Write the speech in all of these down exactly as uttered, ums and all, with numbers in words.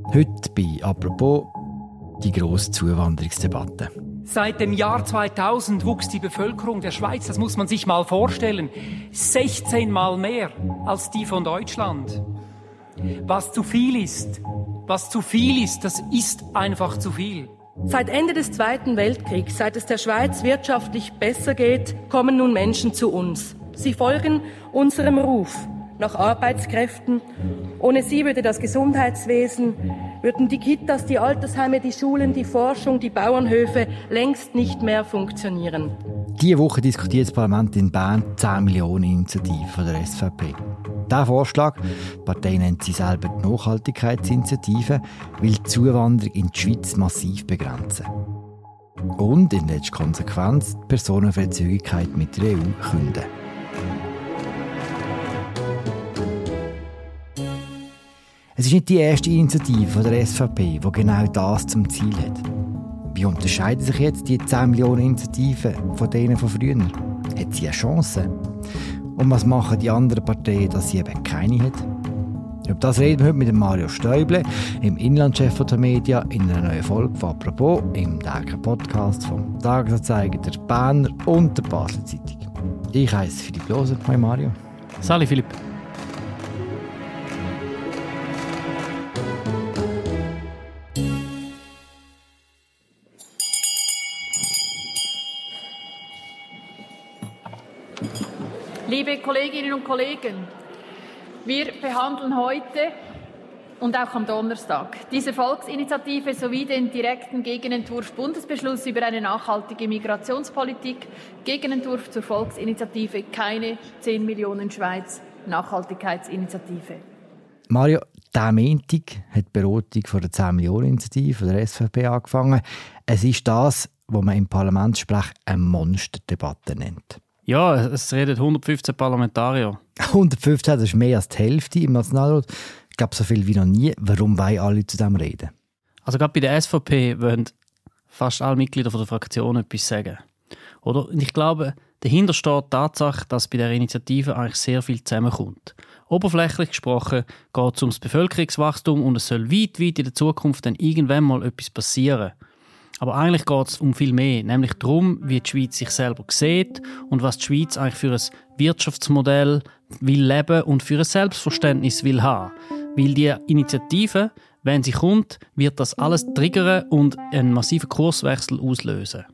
Heute bei «Apropos» die grosse Zuwanderungsdebatte. Seit dem Jahr zweitausend wuchs die Bevölkerung der Schweiz, das muss man sich mal vorstellen, sechzehn Mal mehr als die von Deutschland. Was zu viel ist, was zu viel ist, das ist einfach zu viel. Seit Ende des Zweiten Weltkriegs, seit es der Schweiz wirtschaftlich besser geht, kommen nun Menschen zu uns. Sie folgen unserem Ruf nach Arbeitskräften. Ohne sie würde das Gesundheitswesen, würden die Kitas, die Altersheime, die Schulen, die Forschung, die Bauernhöfe längst nicht mehr funktionieren. Diese Woche diskutiert das Parlament in Bern die zehn Millionen Initiative von der S V P. Dieser Vorschlag, die Partei nennt sie selber die Nachhaltigkeitsinitiative, will die Zuwanderung in die Schweiz massiv begrenzen. Und in letzter Konsequenz die Personenfreizügigkeit mit der E U künden. Es ist nicht die erste Initiative von der S V P, die genau das zum Ziel hat. Wie unterscheiden sich jetzt die zehn Millionen Initiativen von denen von früher? Hat sie eine Chance? Und was machen die anderen Parteien, dass sie eben keine hat? Über das reden wir heute mit Mario Stäuble, dem Inlandchef der Media, in einer neuen Folge von «Apropos» im täglichen Podcast vom Tagesanzeiger, der Berner und der Basler Zeitung. Ich heiße Philipp Loser. Hi Mario. Salut Philipp. Liebe Kolleginnen und Kollegen, wir behandeln heute und auch am Donnerstag diese Volksinitiative sowie den direkten Gegenentwurf Bundesbeschluss über eine nachhaltige Migrationspolitik, Gegenentwurf zur Volksinitiative Keine zehn Millionen Schweiz Nachhaltigkeitsinitiative. Mario, diesen Montag hat die Beratung von der zehn Millionen Initiative der S V P angefangen. Es ist das, was man im Parlamentssprech eine Monsterdebatte nennt. Ja, es reden hundertfünfzehn Parlamentarier. hundertfünfzehn, das ist mehr als die Hälfte im Nationalrat. Ich glaube, so viel wie noch nie. Warum wollen alle zu dem reden? Also gerade bei der S V P wollen fast alle Mitglieder der Fraktion etwas sagen. Oder? Und ich glaube, dahinter steht die Tatsache, dass bei der Initiative eigentlich sehr viel zusammenkommt. Oberflächlich gesprochen geht es um das Bevölkerungswachstum und es soll weit, weit in der Zukunft dann irgendwann mal etwas passieren. Aber eigentlich geht es um viel mehr, nämlich darum, wie die Schweiz sich selber sieht und was die Schweiz eigentlich für ein Wirtschaftsmodell will leben und für ein Selbstverständnis will haben. Weil die Initiative, wenn sie kommt, wird das alles triggern und einen massiven Kurswechsel auslösen.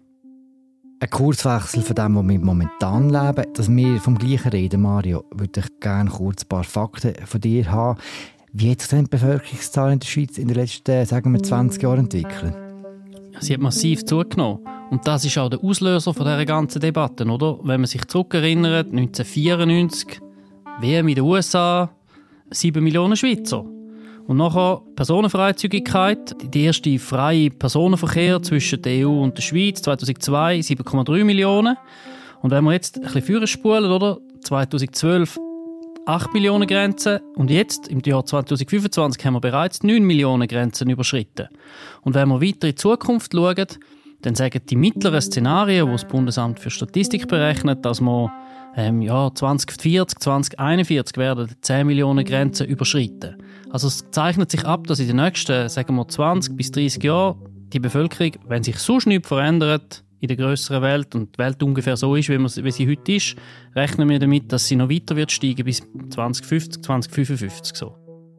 Ein Kurswechsel von dem, was wir momentan leben, dass wir vom Gleichen reden, Mario, würde ich gerne kurz ein paar Fakten von dir haben. Wie hat sich denn die Bevölkerungszahl in der Schweiz in den letzten, sagen wir, zwanzig Jahren entwickelt? Sie hat massiv zugenommen. Und das ist auch der Auslöser von dieser ganzen Debatte, oder? Wenn man sich zurückerinnert, neunzehnhundertvierundneunzig, W M in den U S A, sieben Millionen Schweizer. Und nachher Personenfreizügigkeit, der erste freie Personenverkehr zwischen der E U und der Schweiz, zweitausendzwei, sieben Komma drei Millionen. Und wenn wir jetzt ein bisschen vorspulen, oder? zweitausendzwölf, acht Millionen Grenzen und jetzt, im Jahr zweitausendfünfundzwanzig, haben wir bereits neun Millionen Grenzen überschritten. Und wenn wir weiter in die Zukunft schauen, dann sagen die mittleren Szenarien, die das Bundesamt für Statistik berechnet, dass wir ähm, ja, zwanzig vierzig, zwanzig einundvierzig werden die zehn Millionen Grenzen überschritten. Also es zeichnet sich ab, dass in den nächsten, sagen wir, zwanzig bis dreißig Jahren die Bevölkerung, wenn sich sonst nichts verändert, in der grösseren Welt und die Welt ungefähr so ist, wie, wir, wie sie heute ist, rechnen wir damit, dass sie noch weiter wird steigen bis zwanzig fünfzig, zwanzig fünfundfünfzig so.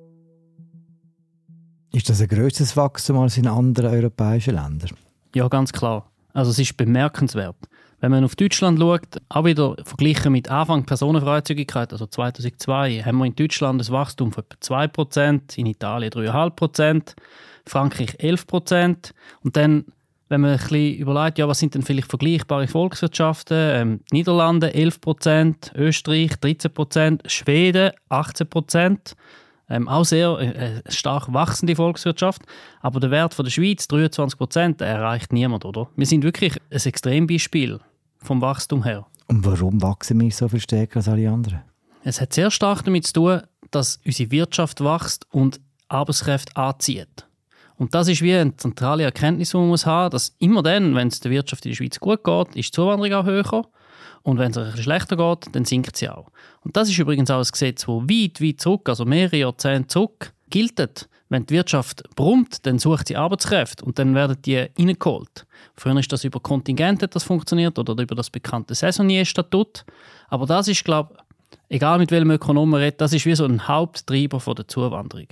Ist das ein grösseres Wachstum als in anderen europäischen Ländern? Ja, ganz klar. Also es ist bemerkenswert. Wenn man auf Deutschland schaut, auch wieder verglichen mit Anfang Personenfreizügigkeit, also zweitausendzwei, haben wir in Deutschland ein Wachstum von etwa zwei Prozent, in Italien drei Komma fünf Prozent, Frankreich elf Prozent und dann, wenn man ein bisschen überlegt, ja, was sind denn vielleicht vergleichbare Volkswirtschaften? Ähm, Niederlande elf Prozent, Österreich dreizehn Prozent, Schweden achtzehn Prozent. Ähm, auch sehr äh, stark wachsende Volkswirtschaft. Aber der Wert von der Schweiz, dreiundzwanzig Prozent, erreicht niemand, oder? Wir sind wirklich ein Extrembeispiel vom Wachstum her. Und warum wachsen wir so viel stärker als alle anderen? Es hat sehr stark damit zu tun, dass unsere Wirtschaft wächst und Arbeitskräfte anzieht. Und das ist wie eine zentrale Erkenntnis, die man muss haben, dass immer dann, wenn es der Wirtschaft in der Schweiz gut geht, ist die Zuwanderung auch höher. Und wenn es ein bisschen schlechter geht, dann sinkt sie auch. Und das ist übrigens auch ein Gesetz, das weit, weit zurück, also mehrere Jahrzehnte zurück, gilt. wenn die Wirtschaft brummt, dann sucht sie Arbeitskräfte und dann werden die reingeholt. Früher ist das über Kontingente das funktioniert oder über das bekannte Saisonnier-Statut. Aber das ist, glaube ich, egal mit welchem Ökonomen man redet, das ist wie so ein Haupttreiber von der Zuwanderung.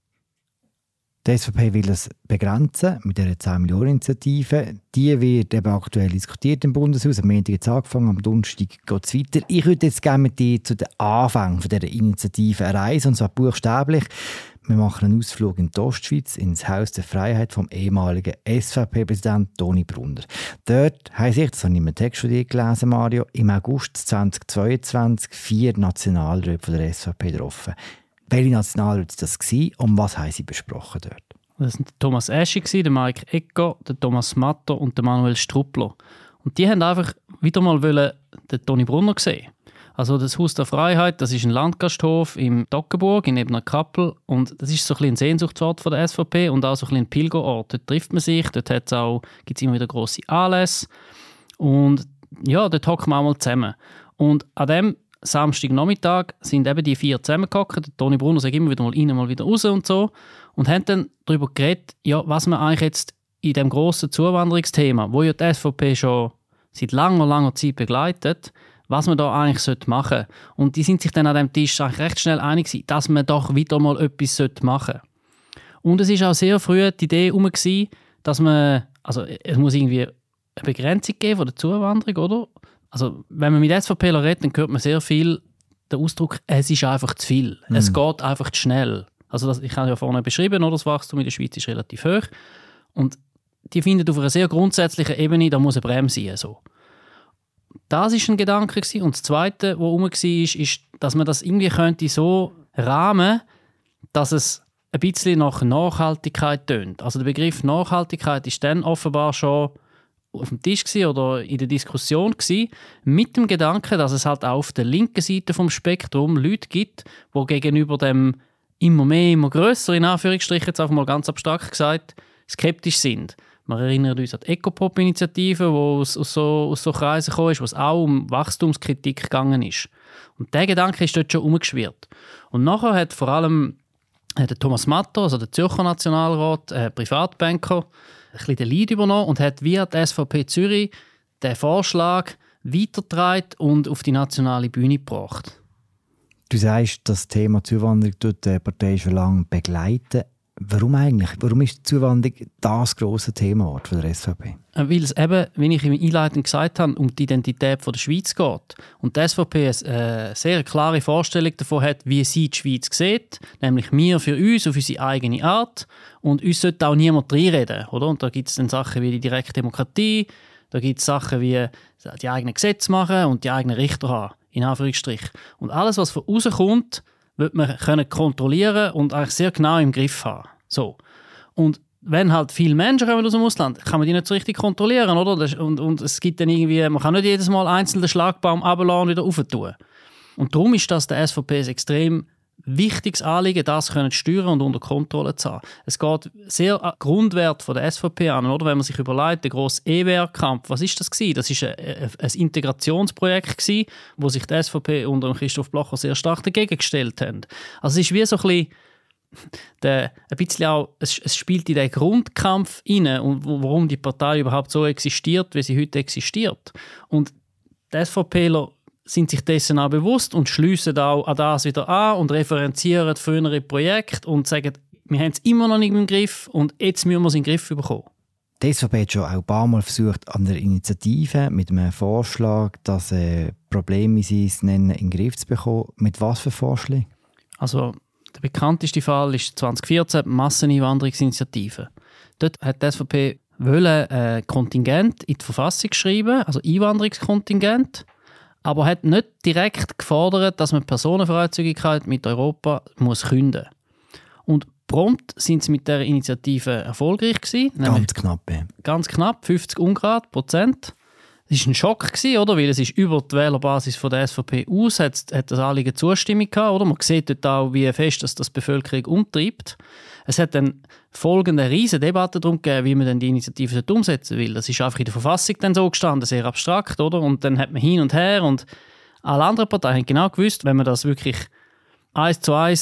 Die S V P will das begrenzen mit dieser zehn Millionen Initiative. Die wird eben aktuell diskutiert im Bundeshaus. Am Montag jetzt angefangen, am Donnerstag geht es weiter. Ich würde jetzt gerne mit dir zu den Anfängen dieser Initiative reisen, und zwar buchstäblich. Wir machen einen Ausflug in die Ostschweiz, ins Haus der Freiheit vom ehemaligen S V P-Präsidenten Toni Brunner. Dort haben sich, das habe ich im Text von dir gelesen, Mario, im August zweitausendzweiundzwanzig vier Nationalräte von der S V P getroffen. Welche Nationalräte waren das und was haben sie besprochen dort? Das waren Thomas Eschi, der Mike Egger, der Thomas Matter und der Manuel Struppler. Und die wollten einfach wieder mal den Toni Brunner sehen. Also das Haus der Freiheit, das ist ein Landgasthof im Toggenburg in Ebner Kappel und das ist so ein, ein Sehnsuchtsort von der S V P und auch so ein, ein Pilgerort. Dort trifft man sich, dort gibt es auch gibt's immer wieder grosse Anlässe und ja, dort hocken wir auch mal zusammen. Und an dem Samstagnachmittag sind eben die vier zusammengehockt. Der Toni Brunner sagt immer wieder mal rein, mal wieder raus und so und haben dann darüber geredet, ja, was man eigentlich jetzt in dem grossen Zuwanderungsthema, wo ja die S V P schon seit langer, langer Zeit begleitet, was man da eigentlich machen sollte. Und die sind sich dann an dem Tisch eigentlich recht schnell einig gewesen, dass man doch wieder mal etwas machen sollte. Und es war auch sehr früh die Idee herum, dass man, also es muss irgendwie eine Begrenzung geben von der Zuwanderung, oder? Also wenn man mit S V P redet, dann hört man sehr viel den Ausdruck, es ist einfach zu viel. Mhm. Es geht einfach zu schnell. Also das, ich habe ja vorhin beschrieben, oder? Das Wachstum in der Schweiz ist relativ hoch. Und die finden auf einer sehr grundsätzlichen Ebene, da muss eine Bremse sein. So. Das war ein Gedanke. Und das Zweite, was herum war, ist, dass man das irgendwie könnte so rahmen, dass es ein bisschen nach Nachhaltigkeit tönt. Also der Begriff Nachhaltigkeit ist dann offenbar schon auf dem Tisch oder in der Diskussion gewesen, mit dem Gedanken, dass es halt auch auf der linken Seite vom Spektrum Leute gibt, die gegenüber dem immer mehr, immer grösser, in Anführungsstrichen, jetzt einfach mal ganz abstrakt gesagt, skeptisch sind. Wir erinnern uns an die Ecopop-Initiative, die aus, aus, so, aus so Kreisen gekommen ist, wo es auch um Wachstumskritik gegangen ist. Und dieser Gedanke ist dort schon umgeschwirrt. Und nachher hat vor allem der Thomas Matter, also der Zürcher Nationalrat, äh, Privatbanker, ein bisschen den Lead übernommen und hat via die S V P Zürich den Vorschlag weitergetragen und auf die nationale Bühne gebracht. Du sagst, das Thema Zuwanderung tut die Partei schon lange begleiten. Warum eigentlich? Warum ist die Zuwanderung das grosse Thema von der S V P? Weil es eben, wie ich im Einleitend gesagt habe, um die Identität der Schweiz geht. Und die S V P eine sehr klare Vorstellung davon hat, wie sie die Schweiz sieht. Nämlich wir für uns, auf unsere eigene Art. Und uns sollte auch niemand reinreden. Oder? Und da gibt es dann Sachen wie die direkte Demokratie, da gibt es Sachen wie die eigenen Gesetze machen und die eigenen Richter haben, in Anführungsstrichen. Und alles, was von außen kommt, wird man können kontrollieren und eigentlich sehr genau im Griff haben. So. Und wenn halt viele Menschen kommen aus dem Ausland, kann man die nicht so richtig kontrollieren, oder? Und, und es gibt dann irgendwie, man kann nicht jedes Mal einzeln den Schlagbaum runterlassen und wieder raufentun. Und darum ist das der S V P ein extrem wichtiges Anliegen, das können zu steuern und unter Kontrolle zu haben. Es geht sehr an Grundwert von der S V P an, oder? Wenn man sich überlegt, der grosse E W R-Kampf, was ist das gewesen? Das ist ein, ein Integrationsprojekt gewesen, wo sich die S V P unter Christoph Blocher sehr stark dagegen gestellt haben. Also es ist wie so ein bisschen, der, ein bisschen auch, es, es spielt in den Grundkampf hinein und warum die Partei überhaupt so existiert, wie sie heute existiert. Und die SVPler sind sich dessen auch bewusst und schliessen auch an das wieder an und referenzieren frühere Projekte und sagen, wir haben es immer noch nicht im Griff und jetzt müssen wir es in den Griff bekommen. Die S V P hat schon auch ein paar Mal versucht, an der Initiative mit einem Vorschlag, dass äh, Probleme, wie sie es nennen, in den Griff zu bekommen. Mit was für Vorschlägen? Also der bekannteste Fall ist zwanzig vierzehn die Masseneinwanderungsinitiative. Dort hat die S V P wollen, äh, Kontingent in die Verfassung schreiben, also Einwanderungskontingent, aber hat nicht direkt gefordert, dass man Personenfreizügigkeit mit Europa muss künden. Und prompt sind sie mit dieser Initiative erfolgreich gewesen. Ganz knapp, ja. Ganz knapp, fünfzig Ungrad Prozent. Es war ein Schock, oder? Weil es ist über die Wählerbasis von der S V P aus hat, hat das Anliegen Zustimmung gehabt, oder? Man sieht dort auch, wie fest das, das die Bevölkerung umtreibt. Es hat dann folgende riesige Debatte darum gegeben, wie man denn die Initiative umsetzen will. Das ist einfach in der Verfassung dann so gestanden, sehr abstrakt, oder? Und dann hat man hin und her und alle anderen Parteien haben genau gewusst, wenn man das wirklich eins zu eins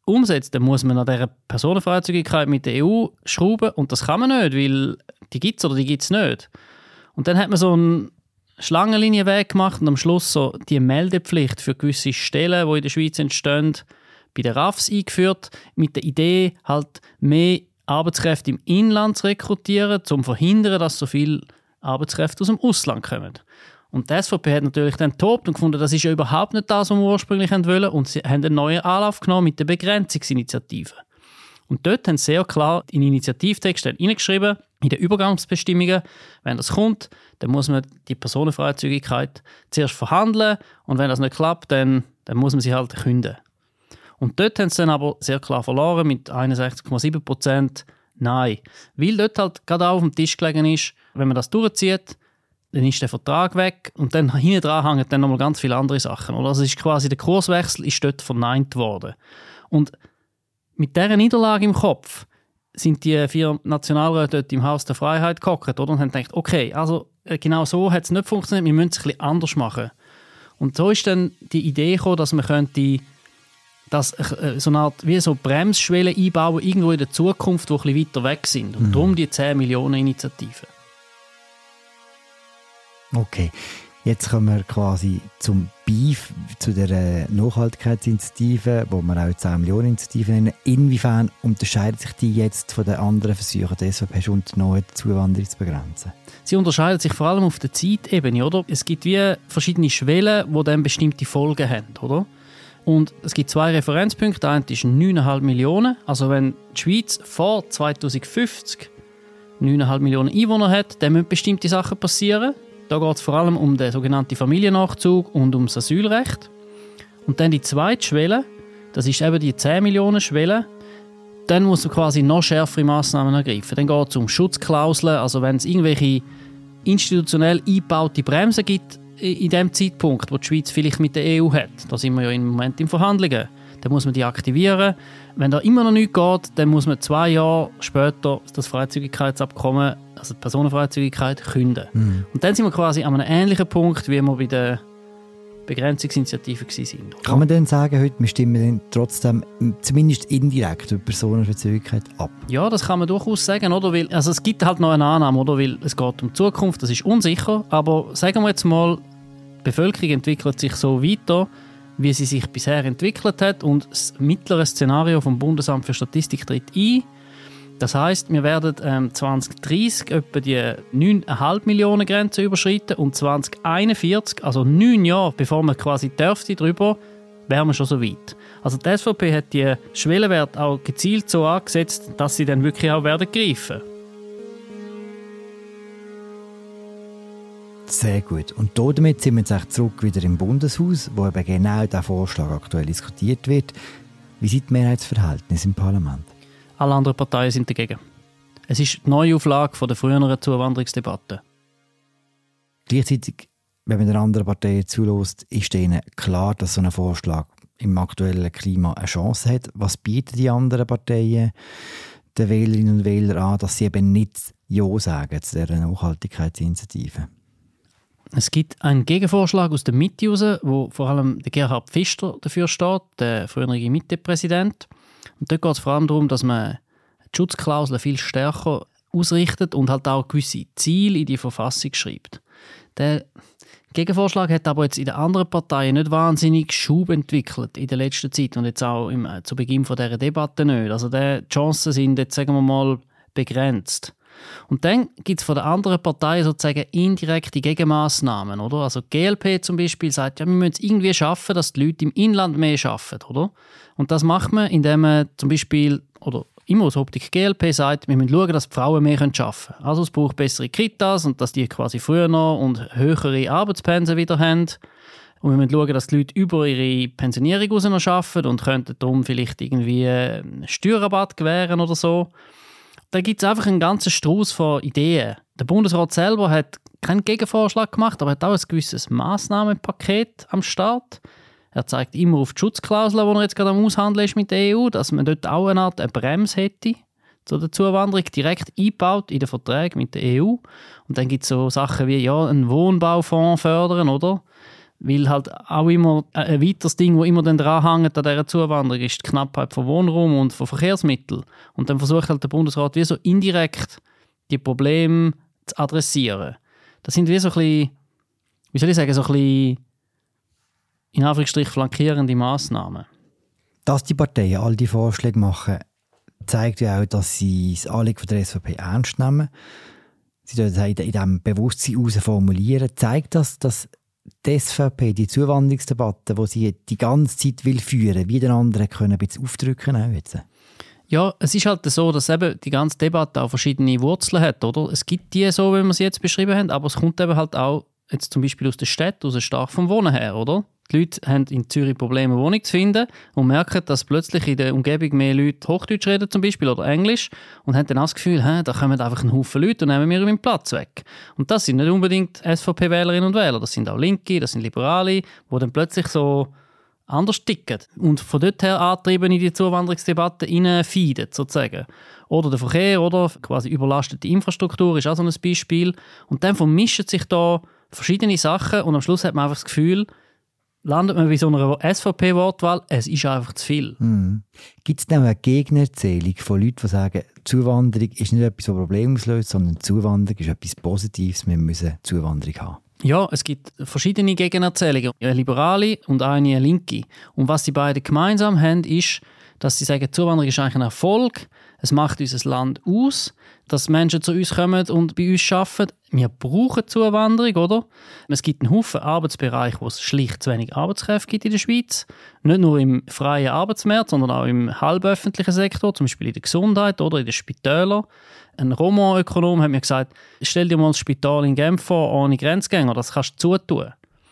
umsetzt, dann muss man an dieser Personenfreizügigkeit mit der E U schrauben und das kann man nicht, weil die gibt es oder die gibt es nicht. Und dann hat man so einen Schlangenlinienweg gemacht und am Schluss so die Meldepflicht für gewisse Stellen, die in der Schweiz entstehen, bei den R A Fs eingeführt, mit der Idee, halt mehr Arbeitskräfte im Inland zu rekrutieren, um zu verhindern, dass so viele Arbeitskräfte aus dem Ausland kommen. Und die S V P hat natürlich dann getobt und gefunden, das ist ja überhaupt nicht das, was wir ursprünglich wollen. Und sie haben einen neuen Anlauf genommen mit der Begrenzungsinitiative. Und dort haben sie sehr klar in den Initiativtext hineingeschrieben, in den Übergangsbestimmungen, wenn das kommt, dann muss man die Personenfreizügigkeit zuerst verhandeln und wenn das nicht klappt, dann, dann muss man sie halt kündigen. Und dort haben sie dann aber sehr klar verloren mit einundsechzig Komma sieben Prozent Nein. Weil dort halt gerade auch auf dem Tisch gelegen ist, wenn man das durchzieht, dann ist der Vertrag weg und dann hinten dran hängen dann nochmal ganz viele andere Sachen. Oder? Also ist quasi der Kurswechsel ist dort verneint worden. Und mit dieser Niederlage im Kopf sind die vier Nationalräte dort im Haus der Freiheit gehockt, oder? Und haben gedacht, okay, also genau so hat es nicht funktioniert, wir müssen es ein bisschen anders machen. Und so ist dann die Idee gekommen, dass man könnte das, äh, so eine Art wie so Bremsschwellen einbauen, irgendwo in der Zukunft, die ein bisschen weiter weg sind. Und mhm. darum die zehn Millionen Initiative. Okay, jetzt kommen wir quasi zum Beef, zu der Nachhaltigkeitsinitiative, wo wir auch zehn Millionen Initiative nennen. Inwiefern unterscheidet sich die jetzt von den anderen Versuchen, die S V P hast unternommen, die Zuwanderung zu begrenzen? Sie unterscheidet sich vor allem auf der Zeitebene, oder? Es gibt wie verschiedene Schwellen, die dann bestimmte Folgen haben, oder? Und es gibt zwei Referenzpunkte. Der eine ist neun Komma fünf Millionen. Also wenn die Schweiz vor zweitausendfünfzig neun Komma fünf Millionen Einwohner hat, dann müssen bestimmte Sachen passieren. Da geht es vor allem um den sogenannten Familiennachzug und um das Asylrecht. Und dann die zweite Schwelle, das ist eben die zehn Millionen Schwelle. Dann muss man quasi noch schärfere Massnahmen ergreifen. Dann geht es um Schutzklauseln, also wenn es irgendwelche institutionell eingebaute Bremsen gibt, in dem Zeitpunkt, wo die Schweiz vielleicht mit der E U hat, da sind wir ja im Moment in Verhandlungen, dann muss man die aktivieren. Wenn da immer noch nichts geht, dann muss man zwei Jahre später das Freizügigkeitsabkommen, also die Personenfreizügigkeit, kündigen. Mhm. Und dann sind wir quasi an einem ähnlichen Punkt, wie wir bei der Begrenzungsinitiative waren. Kann man denn sagen, heute, wir stimmen dann trotzdem zumindest indirekt über Personenfreizügigkeit ab? Ja, das kann man durchaus sagen, oder? Weil, also es gibt halt noch eine Annahme, oder? Weil es geht um die Zukunft, das ist unsicher, aber sagen wir jetzt mal, die Bevölkerung entwickelt sich so weiter, wie sie sich bisher entwickelt hat und das mittlere Szenario vom Bundesamt für Statistik tritt ein. Das heisst, wir werden ähm, zwanzig dreissig etwa die neun Komma fünf Millionen Grenze überschreiten und zwanzig einundvierzig, also neun Jahre bevor man quasi dürfte drüber, wären wir schon so weit. Also die S V P hat die Schwellenwerte auch gezielt so angesetzt, dass sie dann wirklich auch werden greifen. Sehr gut. Und damit sind wir jetzt zurück wieder im Bundeshaus, wo eben genau dieser Vorschlag aktuell diskutiert wird. Wie sind die Mehrheitsverhältnisse im Parlament? Alle anderen Parteien sind dagegen. Es ist die Neuauflage von der früheren Zuwanderungsdebatte. Gleichzeitig, wenn man den anderen Parteien zulässt, ist ihnen klar, dass so ein Vorschlag im aktuellen Klima eine Chance hat. Was bieten die anderen Parteien den Wählerinnen und Wählern an, dass sie eben nicht Ja sagen zu dieser Nachhaltigkeitsinitiative? Es gibt einen Gegenvorschlag aus der Mitte heraus, wo vor allem der Gerhard Pfister dafür steht, der frühere Mitte-Präsident. Und dort geht es vor allem darum, dass man die Schutzklauseln viel stärker ausrichtet und halt auch gewisse Ziele in die Verfassung schreibt. Der Gegenvorschlag hat aber jetzt in den anderen Parteien nicht wahnsinnig Schub entwickelt in der letzten Zeit und jetzt auch im, äh, zu Beginn von dieser Debatte nicht. Also die Chancen sind jetzt, sagen wir mal, begrenzt. Und dann gibt es von den anderen Parteien sozusagen indirekte Gegenmaßnahmen, oder? Also die G L P zum Beispiel sagt, ja, wir müssen es irgendwie schaffen, dass die Leute im Inland mehr arbeiten, oder? Und das macht man, indem man zum Beispiel, oder immer aus Optik G L P sagt, wir müssen schauen, dass die Frauen mehr arbeiten können. Also es braucht bessere Kitas und dass die quasi früher noch und höhere Arbeitspensen wieder haben. Und wir müssen schauen, dass die Leute über ihre Pensionierung raus noch arbeiten und könnten darum vielleicht irgendwie einen Steuerrabatt gewähren oder so. Da gibt es einfach einen ganzen Strauß von Ideen. Der Bundesrat selber hat keinen Gegenvorschlag gemacht, aber hat auch ein gewisses Massnahmenpaket am Start. Er zeigt immer auf die Schutzklausel, die er jetzt gerade am Aushandeln ist mit der E U, dass man dort auch eine Art eine Bremse hätte zu der Zuwanderung, direkt eingebaut in den Verträgen mit der E U. Und dann gibt es so Sachen wie ja, einen Wohnbaufonds fördern, oder? Weil halt auch immer ein weiteres Ding, das immer dann dranhängt an dieser Zuwanderung, ist die Knappheit von Wohnraum und von Verkehrsmitteln. Und dann versucht halt der Bundesrat wie so indirekt die Probleme zu adressieren. Das sind wie so ein bisschen, wie soll ich sagen, so ein bisschen in Anführungsstrichen flankierende Massnahmen. Dass die Parteien all die Vorschläge machen, zeigt ja auch, dass sie das Anliegen der S V P ernst nehmen. Sie das in diesem Bewusstsein heraus formulieren. Zeigt das, dass die S V P die Zuwanderungsdebatte, die sie die ganze Zeit will führen, wie den anderen können ein bisschen aufdrücken auch jetzt? Ja, es ist halt so, dass eben die ganze Debatte auch verschiedene Wurzeln hat, oder? Es gibt die so, wie wir sie jetzt beschrieben haben, aber es kommt eben halt auch jetzt zum Beispiel aus der Stadt, aus stark vom Wohnen her, oder? Die Leute haben in Zürich Probleme, eine Wohnung zu finden und merken, dass plötzlich in der Umgebung mehr Leute Hochdeutsch reden zum Beispiel oder Englisch und haben dann auch das Gefühl, hä, da kommen einfach ein Haufen Leute und nehmen mir meinen Platz weg. Und das sind nicht unbedingt S V P-Wählerinnen und Wähler, das sind auch Linke, das sind Liberale, die dann plötzlich so anders ticken und von dort her antrieben in die Zuwanderungsdebatte hineinfeeden, sozusagen. Oder der Verkehr oder quasi überlastete Infrastruktur ist auch so ein Beispiel. Und dann vermischen sich da verschiedene Sachen und am Schluss hat man einfach das Gefühl, landet man bei so einer S V P-Wortwahl, es ist einfach zu viel. Mhm. Gibt es denn eine Gegnerzählung von Leuten, die sagen, Zuwanderung ist nicht etwas, das Probleme auslöst, sondern Zuwanderung ist etwas Positives, wir müssen Zuwanderung haben? Ja, es gibt verschiedene Gegenerzählungen, eine liberale und eine linke. Und was die beiden gemeinsam haben, ist, dass sie sagen, Zuwanderung ist eigentlich ein Erfolg, es macht unser Land aus, dass Menschen zu uns kommen und bei uns arbeiten. Wir brauchen Zuwanderung, oder? Es gibt einen Haufen Arbeitsbereiche, wo es schlicht zu wenig Arbeitskräfte gibt in der Schweiz. Nicht nur im freien Arbeitsmarkt, sondern auch im halböffentlichen Sektor, zum Beispiel in der Gesundheit oder in den Spitälern. Ein Roman-Ökonom hat mir gesagt, stell dir mal das Spital in Genf vor, ohne Grenzgänger, das kannst du zutun.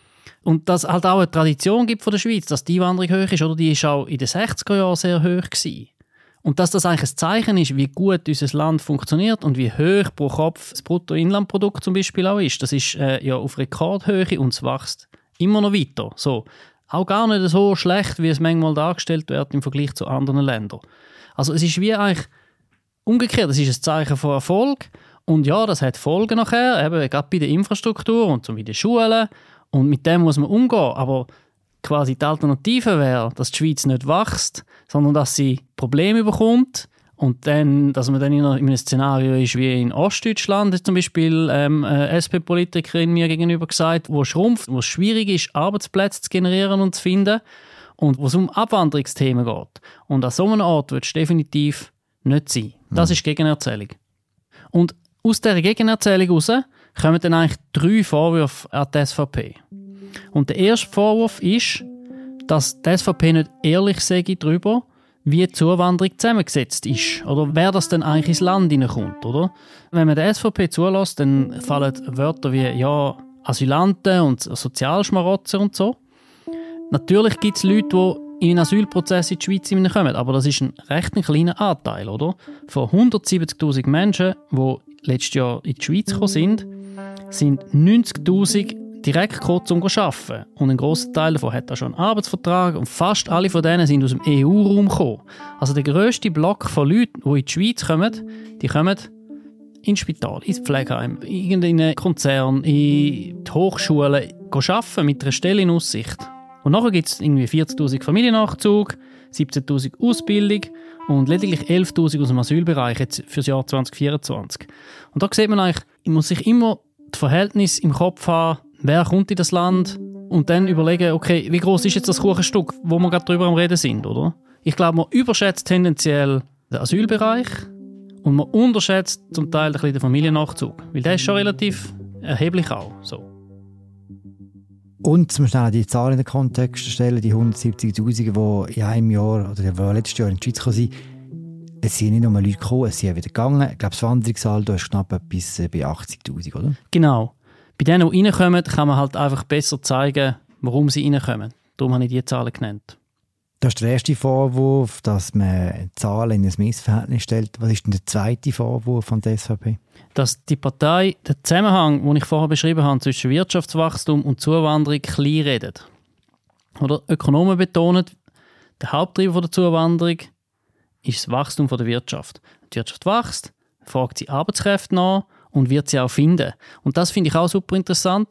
Und dass es halt auch eine Tradition gibt von der Schweiz, dass die Einwanderung hoch ist, oder die war auch in den sechziger Jahren sehr hoch gewesen. Und dass das eigentlich ein Zeichen ist, wie gut unser Land funktioniert und wie hoch pro Kopf das Bruttoinlandprodukt zum Beispiel auch ist. Das ist äh, ja auf Rekordhöhe und es wächst immer noch weiter. So. Auch gar nicht so schlecht, wie es manchmal dargestellt wird im Vergleich zu anderen Ländern. Also es ist wie eigentlich umgekehrt, es ist ein Zeichen von Erfolg. Und ja, das hat Folgen nachher, eben gerade bei der Infrastruktur und so bei den Schulen. Und mit dem muss man umgehen. Aber quasi die Alternative wäre, dass die Schweiz nicht wächst, sondern dass sie Probleme bekommt und dann, dass man dann in einem Szenario ist wie in Ostdeutschland, ist zum Beispiel ähm, eine S P-Politikerin mir gegenüber gesagt, wo es schrumpft, wo es schwierig ist, Arbeitsplätze zu generieren und zu finden und wo es um Abwanderungsthemen geht. Und an so einem Ort wird es definitiv nicht sein. Das ist Gegenerzählung. Und aus dieser Gegenerzählung heraus kommen dann eigentlich drei Vorwürfe an die S V P. Und der erste Vorwurf ist, dass die S V P nicht ehrlich sei darüber, wie die Zuwanderung zusammengesetzt ist. Oder wer das dann eigentlich ins Land hineinkommt, oder? Wenn man der S V P zulässt, dann fallen Wörter wie ja, Asylanten und Sozialschmarotzer und so. Natürlich gibt es Leute, die in einen Asylprozess in die Schweiz hineinkommen, aber das ist ein recht kleiner Anteil, oder? Von hundertsiebzigtausend Menschen, die letztes Jahr in die Schweiz gekommen sind, sind neunzigtausend direkt gekommen, um zu arbeiten. Und ein grosser Teil davon hat auch schon einen Arbeitsvertrag und fast alle von denen sind aus dem E U-Raum gekommen. Also der grösste Block von Leuten, die in die Schweiz kommen, die kommen ins Spital, ins Pflegeheim, in einen Konzern, in die Hochschulen, arbeiten mit einer Stelle in Aussicht. Und nachher gibt es irgendwie vierzigtausend Familiennachzug, siebzehntausend Ausbildung und lediglich elftausend aus dem Asylbereich jetzt für das Jahr zwanzig vierundzwanzig. Und da sieht man eigentlich, man muss sich immer das Verhältnis im Kopf haben, wer kommt in das Land und dann überlegen, okay, wie groß ist jetzt das Kuchenstück, wo wir gerade drüber am Reden sind, oder? Ich glaube, man überschätzt tendenziell den Asylbereich und man unterschätzt zum Teil ein bisschen den Familiennachzug, weil der ist schon relativ erheblich auch so. Und zum schnell die Zahlen in den Kontext stellen, die hundertsiebzigtausend, die in einem Jahr oder die letztes Jahr in die Schweiz gekommen sind, es sind nicht nur Leute gekommen, es sind wieder gegangen. Ich glaube, das Wanderungssaldo ist knapp bis bei achtzigtausend, oder? Genau. Bei denen, die reinkommen, kann man halt einfach besser zeigen, warum sie reinkommen. Darum habe ich diese Zahlen genannt. Das ist der erste Vorwurf, dass man Zahlen in ein Missverhältnis stellt. Was ist denn der zweite Vorwurf von der S V P? Dass die Partei den Zusammenhang, den ich vorher beschrieben habe, zwischen Wirtschaftswachstum und Zuwanderung klein redet. Oder Ökonomen betonen, der Haupttreiber der Zuwanderung ist das Wachstum der Wirtschaft. Die Wirtschaft wächst, fragt sie Arbeitskräfte nach und wird sie auch finden. Und das finde ich auch super interessant.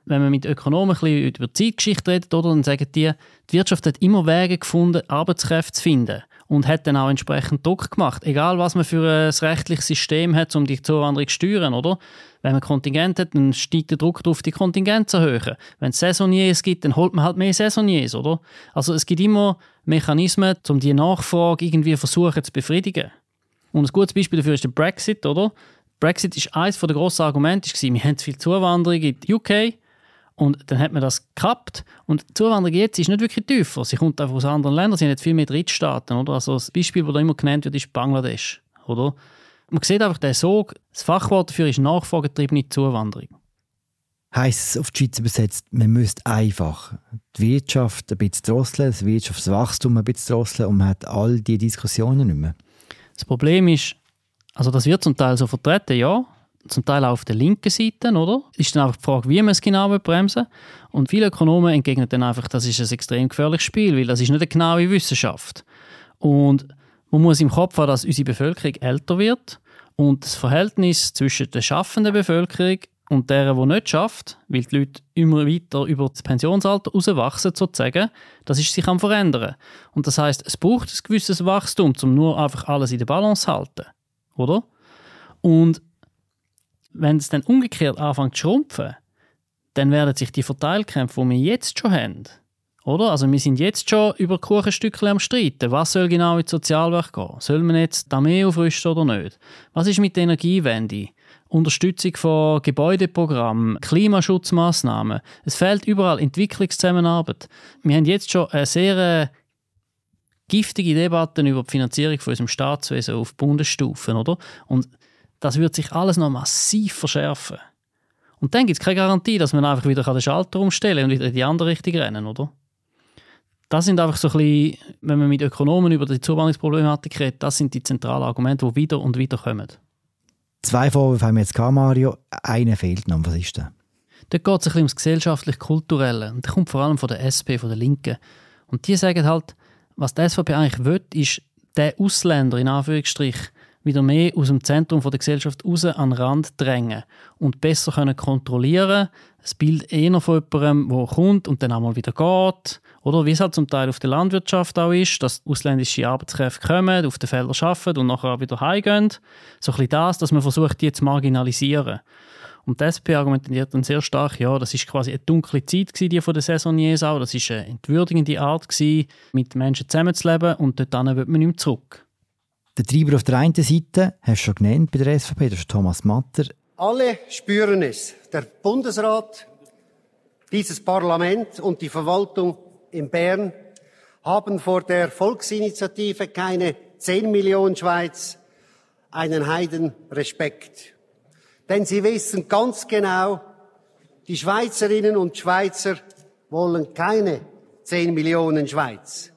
wenn man mit Ökonomen ein bisschen über die Zeitgeschichte redet, oder, dann sagen die, die Wirtschaft hat immer Wege gefunden, Arbeitskräfte zu finden und hat dann auch entsprechend Druck gemacht. Egal, was man für ein rechtliches System hat, um die Zuwanderung zu steuern, oder? Wenn man Kontingent hat, dann steigt der Druck darauf, die Kontingente zu erhöhen. Wenn es Saisonniers gibt, dann holt man halt mehr Saisonniers, oder? Also es gibt immer Mechanismen, um die Nachfrage irgendwie versuchen zu befriedigen. Und ein gutes Beispiel dafür ist der Brexit, oder? Brexit ist eines der grossen Argumente, wir haben zu viel Zuwanderung in die U K und dann hat man das gekappt. Und die Zuwanderung jetzt ist nicht wirklich tiefer. Sie kommt einfach aus anderen Ländern, sie haben nicht viel mehr Drittstaaten. Oder? Also das Beispiel, das da immer genannt wird, ist Bangladesch. Oder? Man sieht einfach den Sog, das Fachwort dafür ist nachfragegetriebene Zuwanderung. Heisst es auf die Schweiz übersetzt, man müsste einfach die Wirtschaft ein bisschen drosseln, das Wirtschaftswachstum ein bisschen drosseln und man hat all diese Diskussionen nicht mehr. Das Problem ist, also das wird zum Teil so vertreten, ja, zum Teil auch auf der linken Seite, oder? Ist dann einfach die Frage, wie man es genau bremsen will. Und viele Ökonomen entgegnen dann einfach, das ist ein extrem gefährliches Spiel, weil das ist nicht eine genaue Wissenschaft. Und man muss im Kopf haben, dass unsere Bevölkerung älter wird und das Verhältnis zwischen der schaffenden Bevölkerung und der, die nicht schafft, weil die Leute immer weiter über das Pensionsalter rauswachsen, sozusagen, das ist sich am verändern. Und das heisst, es braucht ein gewisses Wachstum, um nur einfach alles in der Balance zu halten. Oder? Und wenn es dann umgekehrt anfängt zu schrumpfen, dann werden sich die Verteilkämpfe, die wir jetzt schon haben, oder? Also wir sind jetzt schon über Kuchenstückchen am Streiten. Was soll genau in die Sozialwerk gehen? Soll man jetzt die Armee aufrüsten oder nicht? Was ist mit der Energiewende? Unterstützung von Gebäudeprogrammen, Klimaschutzmaßnahmen. Es fehlt überall Entwicklungszusammenarbeit. Wir haben jetzt schon eine sehr äh, giftige Debatte über die Finanzierung von unserem Staatswesen auf Bundesstufen, oder? Und das wird sich alles noch massiv verschärfen. Und dann gibt es keine Garantie, dass man einfach wieder den Schalter umstellen kann und wieder in die andere Richtung rennen, oder? Das sind einfach so ein bisschen, wenn man mit Ökonomen über die Zuwanderungsproblematik redet, das sind die zentralen Argumente, die wieder und wieder kommen. Zwei Vorwürfe haben wir jetzt gehabt, Mario. Einer fehlt noch. Was ist der? Dort geht es ein bisschen ums gesellschaftlich-kulturelle. Und der kommt vor allem von der S P, von der Linken. Und die sagen halt, was die S V P eigentlich will, ist, den Ausländer, in Anführungsstrich, wieder mehr aus dem Zentrum der Gesellschaft raus an den Rand drängen und besser können kontrollieren. Das Bild eher von jemandem, der kommt und dann einmal wieder geht. Oder wie es halt zum Teil auf der Landwirtschaft auch ist, dass ausländische Arbeitskräfte kommen, auf den Feldern arbeiten und nachher auch wieder heimgehen. So ein bisschen das, dass man versucht, die zu marginalisieren. Und die S P argumentiert dann sehr stark, ja, das ist quasi eine dunkle Zeit gewesen, die von den Saisonniers auch. Das war eine entwürdigende Art gewesen, mit Menschen zusammenzuleben und dort will man nicht mehr zurück. Der Treiber auf der einen Seite, hast du schon genannt bei der S V P, das ist Thomas Matter. Alle spüren es. Der Bundesrat, dieses Parlament und die Verwaltung in Bern haben vor der Volksinitiative «Keine zehn Millionen Schweiz» einen Heidenrespekt. Denn sie wissen ganz genau, die Schweizerinnen und Schweizer wollen keine zehn Millionen Schweiz.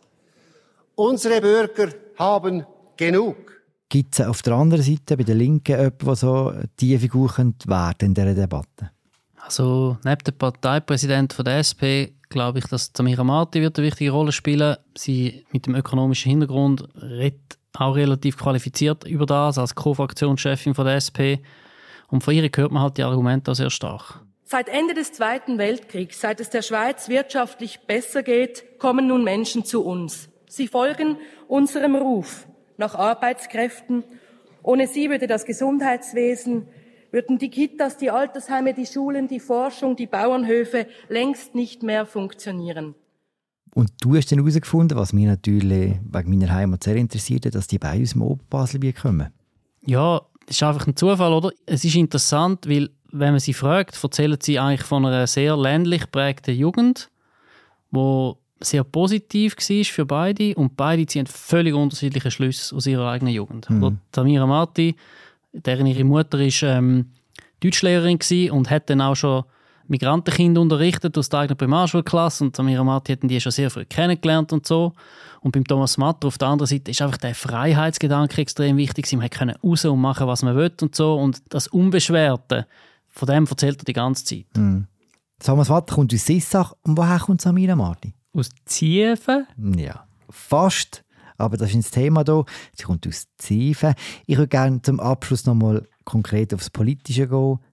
Unsere Bürger haben genug. Gibt es auf der anderen Seite bei der Linken jemanden, der so die Figur werden könnte in dieser Debatte? Also neben dem Parteipräsidenten der S P glaube ich, dass Samira Marti wird eine wichtige Rolle spielen. Sie mit dem ökonomischen Hintergrund redet auch relativ qualifiziert über das als Co-Fraktionschefin der S P. Und von ihr hört man halt die Argumente auch sehr stark. Seit Ende des Zweiten Weltkriegs, seit es der Schweiz wirtschaftlich besser geht, kommen nun Menschen zu uns. Sie folgen unserem Ruf nach Arbeitskräften. Ohne sie würde das Gesundheitswesen, würden die Kitas, die Altersheime, die Schulen, die Forschung, die Bauernhöfe längst nicht mehr funktionieren. Und du hast dann herausgefunden, was mich natürlich wegen meiner Heimat sehr interessiert, dass die bei uns im Oberbaselbiet kommen. Ja, das ist einfach ein Zufall, oder? Es ist interessant, weil, wenn man sie fragt, erzählen sie eigentlich von einer sehr ländlich geprägten Jugend, die sehr positiv war für beide und beide ziehen völlig unterschiedliche Schlüsse aus ihrer eigenen Jugend. Mhm. Samira Marti, deren ihre Mutter ist ähm, Deutschlehrerin war und hat dann auch schon Migrantenkinder unterrichtet aus der eigenen Primarschulklasse und Samira Marti hatten die schon sehr früh kennengelernt und so. Und beim Thomas Matter auf der anderen Seite ist einfach der Freiheitsgedanke extrem wichtig. Man konnte raus und machen, was man will und so. Und das Unbeschwerte, von dem erzählt er die ganze Zeit. Mhm. Thomas Matter kommt aus Sissach. Und woher kommt Samira Marti? Aus Ziefen? Ja, fast. Aber das ist das Thema hier. Sie kommt aus Ziefen. Ich würde gerne zum Abschluss noch mal konkret aufs Politische gehen.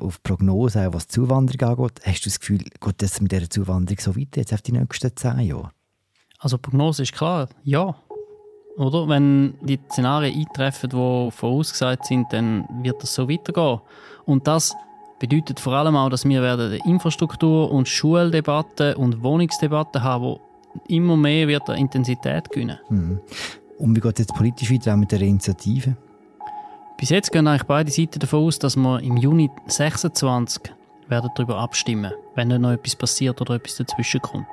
auf Prognosen, auch was die Zuwanderung angeht. Hast du das Gefühl, geht das mit dieser Zuwanderung so weiter jetzt auf die nächsten zehn Jahre? Also die Prognose ist klar, ja. Oder? Wenn die Szenarien eintreffen, die vorausgesagt sind, dann wird das so weitergehen. Und das bedeutet vor allem auch, dass wir werden Infrastruktur- und Schuldebatten und Wohnungsdebatten haben, die immer mehr wird an Intensität gewinnen. Mhm. Und wie geht es jetzt politisch weiter auch mit der Initiative? Bis jetzt gehen eigentlich beide Seiten davon aus, dass wir im Juni sechsundzwanzig werden darüber abstimmen, wenn nicht noch etwas passiert oder etwas dazwischen kommt.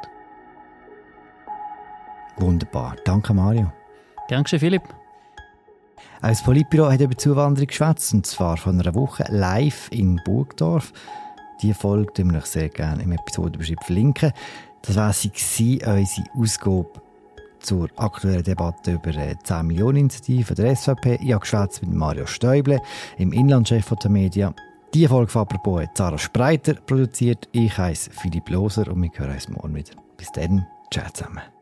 Wunderbar. Danke, Mario. Danke, Philipp. Auch das Politbüro hat über Zuwanderung geschwätzt, und zwar von einer Woche live in Burgdorf. Diese Folge tun wir euch sehr gerne im Episodenbeschrieb verlinken. Das war sie, unsere Ausgabe zur aktuellen Debatte über die zehn Millionen Initiative der S V P. Ich habe geschwätzt mit Mario Stäuble, im Inlandchef der Media. Diese Folge von «Apropos» hat Sarah Spreiter produziert. Ich heiße Philipp Loser und wir hören uns morgen wieder. Bis dann, ciao zusammen.